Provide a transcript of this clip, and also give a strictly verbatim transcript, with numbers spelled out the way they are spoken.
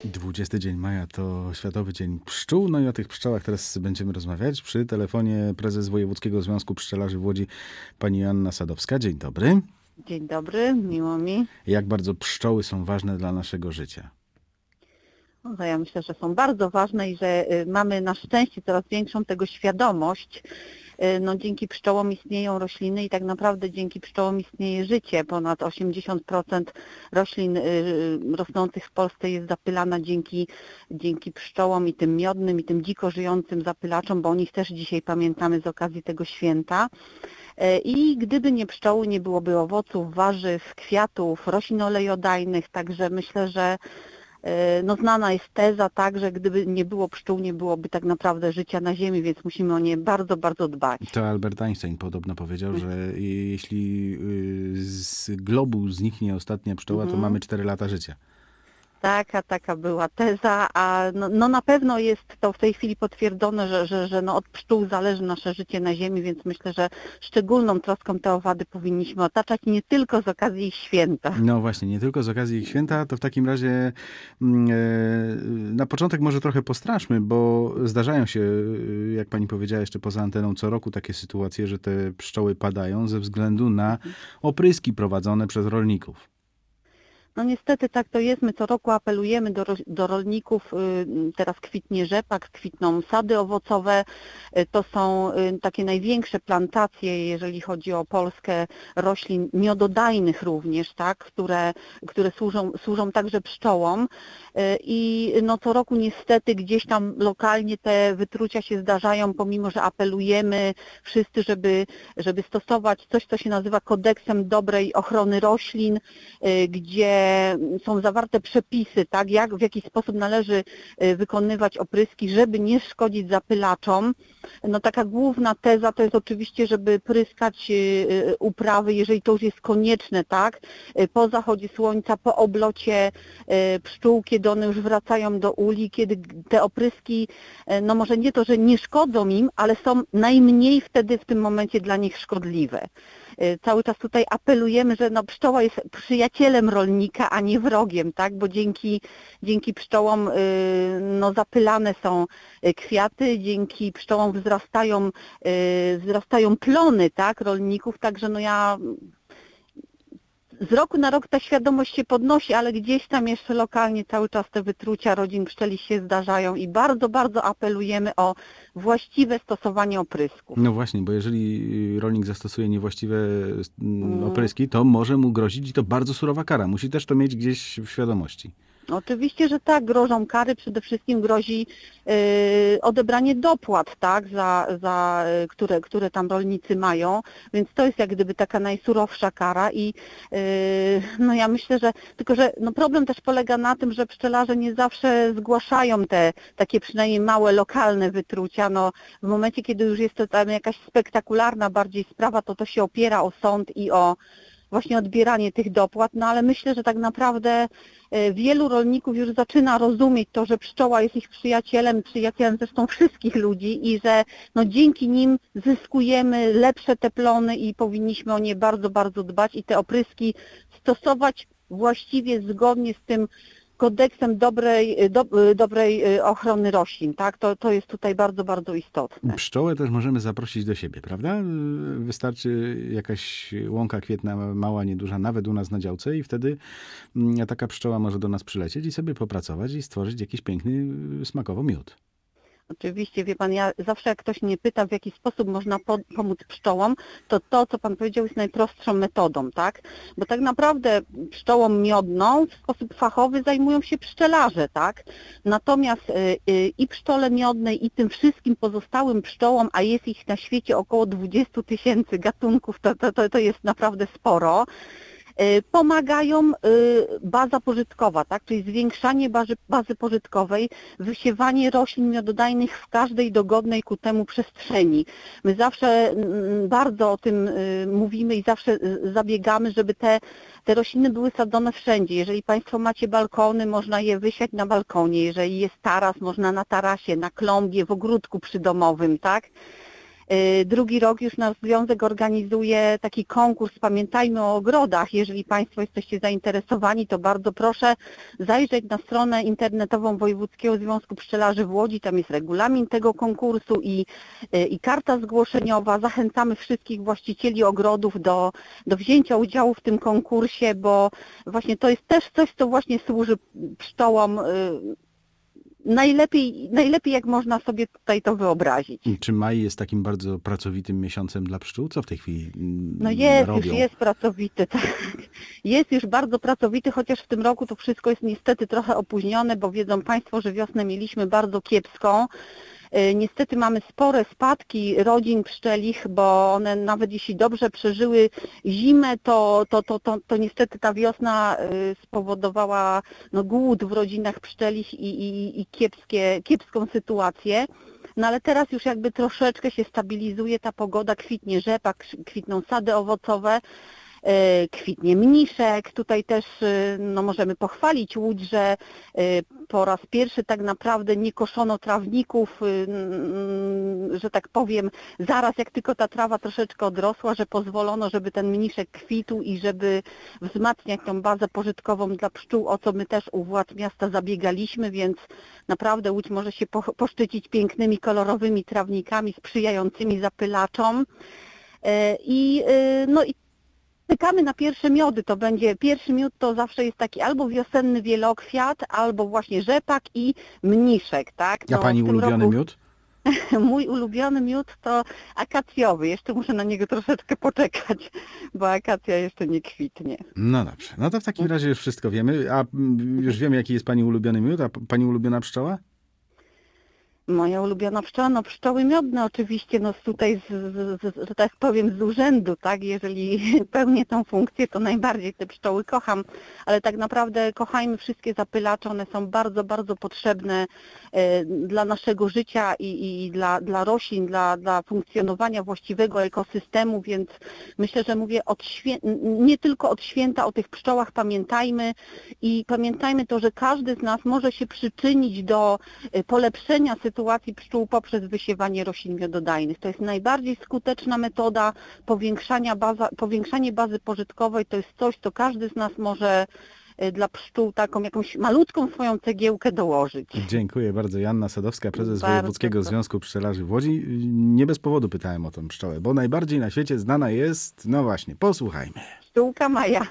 dwudziesty dzień maja to Światowy Dzień Pszczół. No i o tych pszczołach teraz będziemy rozmawiać. Przy telefonie prezes Wojewódzkiego Związku Pszczelarzy w Łodzi, pani Joanna Sadowska. Dzień dobry. Dzień dobry, miło mi. Jak bardzo pszczoły są ważne dla naszego życia? No, ja myślę, że są bardzo ważne i że mamy na szczęście coraz większą tego świadomość. No, dzięki pszczołom istnieją rośliny i tak naprawdę dzięki pszczołom istnieje życie. Ponad osiemdziesiąt procent roślin rosnących w Polsce jest zapylana dzięki, dzięki pszczołom i tym miodnym i tym dziko żyjącym zapylaczom, bo o nich też dzisiaj pamiętamy z okazji tego święta. I gdyby nie pszczoły, nie byłoby owoców, warzyw, kwiatów, roślin olejodajnych, także myślę, że no znana jest teza, tak, że gdyby nie było pszczół, nie byłoby tak naprawdę życia na Ziemi, więc musimy o nie bardzo, bardzo dbać. To Albert Einstein podobno powiedział, że jeśli z globu zniknie ostatnia pszczoła, to mamy cztery lata życia. Taka, taka była teza, a no, no na pewno jest to w tej chwili potwierdzone, że, że, że no od pszczół zależy nasze życie na Ziemi, więc myślę, że szczególną troską te owady powinniśmy otaczać nie tylko z okazji ich święta. No właśnie, nie tylko z okazji ich święta, to w takim razie e, na początek może trochę postraszmy, bo zdarzają się, jak pani powiedziała jeszcze poza anteną, co roku takie sytuacje, że te pszczoły padają ze względu na opryski prowadzone przez rolników. No niestety tak to jest. My co roku apelujemy do, do rolników. Teraz kwitnie rzepak, kwitną sady owocowe. To są takie największe plantacje, jeżeli chodzi o Polskę, roślin miododajnych również, tak, które, które służą, służą także pszczołom. I no co roku niestety gdzieś tam lokalnie te wytrucia się zdarzają, pomimo że apelujemy wszyscy, żeby, żeby stosować coś, co się nazywa kodeksem dobrej ochrony roślin, gdzie są zawarte przepisy, tak, jak, w jaki sposób należy wykonywać opryski, żeby nie szkodzić zapylaczom. No taka główna teza to jest oczywiście, żeby pryskać uprawy, jeżeli to już jest konieczne, tak, po zachodzie słońca, po oblocie pszczół, kiedy one już wracają do uli, kiedy te opryski, no może nie to, że nie szkodzą im, ale są najmniej wtedy w tym momencie dla nich szkodliwe. Cały czas tutaj apelujemy, że no pszczoła jest przyjacielem rolnika, a nie wrogiem, tak? Bo dzięki, dzięki pszczołom no, zapylane są kwiaty, dzięki pszczołom wzrastają, wzrastają plony, tak, rolników, także no ja z roku na rok ta świadomość się podnosi, ale gdzieś tam jeszcze lokalnie cały czas te wytrucia rodzin pszczeli się zdarzają i bardzo, bardzo apelujemy o właściwe stosowanie oprysków. No właśnie, bo jeżeli rolnik zastosuje niewłaściwe opryski, to może mu grozić i to bardzo surowa kara. Musi też to mieć gdzieś w świadomości. Oczywiście, że tak, grożą kary, przede wszystkim grozi y, odebranie dopłat, tak, za, za, y, które, które tam rolnicy mają, więc to jest jak gdyby taka najsurowsza kara i y, no ja myślę, że tylko, że no problem też polega na tym, że pszczelarze nie zawsze zgłaszają te takie przynajmniej małe, lokalne wytrucia, no w momencie, kiedy już jest to tam jakaś spektakularna bardziej sprawa, to to się opiera o sąd i o właśnie odbieranie tych dopłat, no ale myślę, że tak naprawdę wielu rolników już zaczyna rozumieć to, że pszczoła jest ich przyjacielem, przyjacielem zresztą wszystkich ludzi i że no dzięki nim zyskujemy lepsze te plony i powinniśmy o nie bardzo, bardzo dbać i te opryski stosować właściwie zgodnie z tym kodeksem dobrej, do, dobrej ochrony roślin, tak? To, to jest tutaj bardzo, bardzo istotne. Pszczołę też możemy zaprosić do siebie, prawda? Wystarczy jakaś łąka kwietna, mała, nieduża, nawet u nas na działce i wtedy taka pszczoła może do nas przylecieć i sobie popracować i stworzyć jakiś piękny, smakowo miód. Oczywiście, wie Pan, ja zawsze jak ktoś mnie pyta, w jaki sposób można po, pomóc pszczołom, to to, co Pan powiedział, jest najprostszą metodą, tak? Bo tak naprawdę pszczołą miodną w sposób fachowy zajmują się pszczelarze, tak? Natomiast y, y, i pszczole miodnej, i tym wszystkim pozostałym pszczołom, a jest ich na świecie około dwadzieścia tysięcy gatunków, to, to, to, to jest naprawdę sporo, pomagają baza pożytkowa, tak? Czyli zwiększanie bazy, bazy pożytkowej, wysiewanie roślin miododajnych w każdej dogodnej ku temu przestrzeni. My zawsze bardzo o tym mówimy i zawsze zabiegamy, żeby te, te rośliny były sadzone wszędzie. Jeżeli Państwo macie balkony, można je wysiać na balkonie. Jeżeli jest taras, można na tarasie, na klombie, w ogródku przydomowym, tak? Drugi rok już nasz związek organizuje taki konkurs Pamiętajmy o ogrodach. Jeżeli Państwo jesteście zainteresowani, to bardzo proszę zajrzeć na stronę internetową Wojewódzkiego Związku Pszczelarzy w Łodzi. Tam jest regulamin tego konkursu i, i karta zgłoszeniowa. Zachęcamy wszystkich właścicieli ogrodów do, do wzięcia udziału w tym konkursie, bo właśnie to jest też coś, co właśnie służy pszczołom najlepiej, najlepiej jak można sobie tutaj to wyobrazić. Czy maj jest takim bardzo pracowitym miesiącem dla pszczół? Co w tej chwili No jest, robią? już jest pracowity, tak. Jest już bardzo pracowity, chociaż w tym roku to wszystko jest niestety trochę opóźnione, bo wiedzą Państwo, że wiosnę mieliśmy bardzo kiepską. Niestety mamy spore spadki rodzin pszczelich, bo one nawet jeśli dobrze przeżyły zimę, to, to, to, to, to niestety ta wiosna spowodowała no, głód w rodzinach pszczelich i, i, i kiepskie, kiepską sytuację. No ale teraz już jakby troszeczkę się stabilizuje ta pogoda, kwitnie rzepak, kwitną sady owocowe. Kwitnie mniszek. Tutaj też no, możemy pochwalić Łódź, że po raz pierwszy tak naprawdę nie koszono trawników, że tak powiem, zaraz jak tylko ta trawa troszeczkę odrosła, że pozwolono, żeby ten mniszek kwitł i żeby wzmacniać tą bazę pożytkową dla pszczół, o co my też u władz miasta zabiegaliśmy, więc naprawdę Łódź może się poszczycić pięknymi, kolorowymi trawnikami sprzyjającymi zapylaczom. I, no, i czekamy na pierwsze miody, to będzie, pierwszy miód to zawsze jest taki albo wiosenny wielokwiat, albo właśnie rzepak i mniszek, tak? A Pani ulubiony roku... miód? Mój ulubiony miód to akacjowy, jeszcze muszę na niego troszeczkę poczekać, bo akacja jeszcze nie kwitnie. No dobrze, no to w takim razie już wszystko wiemy, a już wiemy jaki jest Pani ulubiony miód, a Pani ulubiona pszczoła? Moja ulubiona pszczoła, no pszczoły miodne oczywiście, no tutaj, z, z, z, że tak powiem, z urzędu, tak, jeżeli pełnię tą funkcję, to najbardziej te pszczoły kocham, ale tak naprawdę kochajmy wszystkie zapylacze, one są bardzo, bardzo potrzebne e, dla naszego życia i, i dla, dla roślin, dla, dla funkcjonowania właściwego ekosystemu, więc myślę, że mówię od świę... nie tylko od święta o tych pszczołach pamiętajmy i pamiętajmy to, że każdy z nas może się przyczynić do polepszenia sytuacji sytuacji pszczół poprzez wysiewanie roślin miododajnych. To jest najbardziej skuteczna metoda powiększania baza, powiększanie bazy pożytkowej. To jest coś, co każdy z nas może dla pszczół taką jakąś malutką swoją cegiełkę dołożyć. Dziękuję bardzo. Joanna Sadowska, prezes bardzo Wojewódzkiego to. Związku Pszczelarzy w Łodzi. Nie bez powodu pytałem o tą pszczołę, bo najbardziej na świecie znana jest, no właśnie, posłuchajmy. Pszczółka Maja.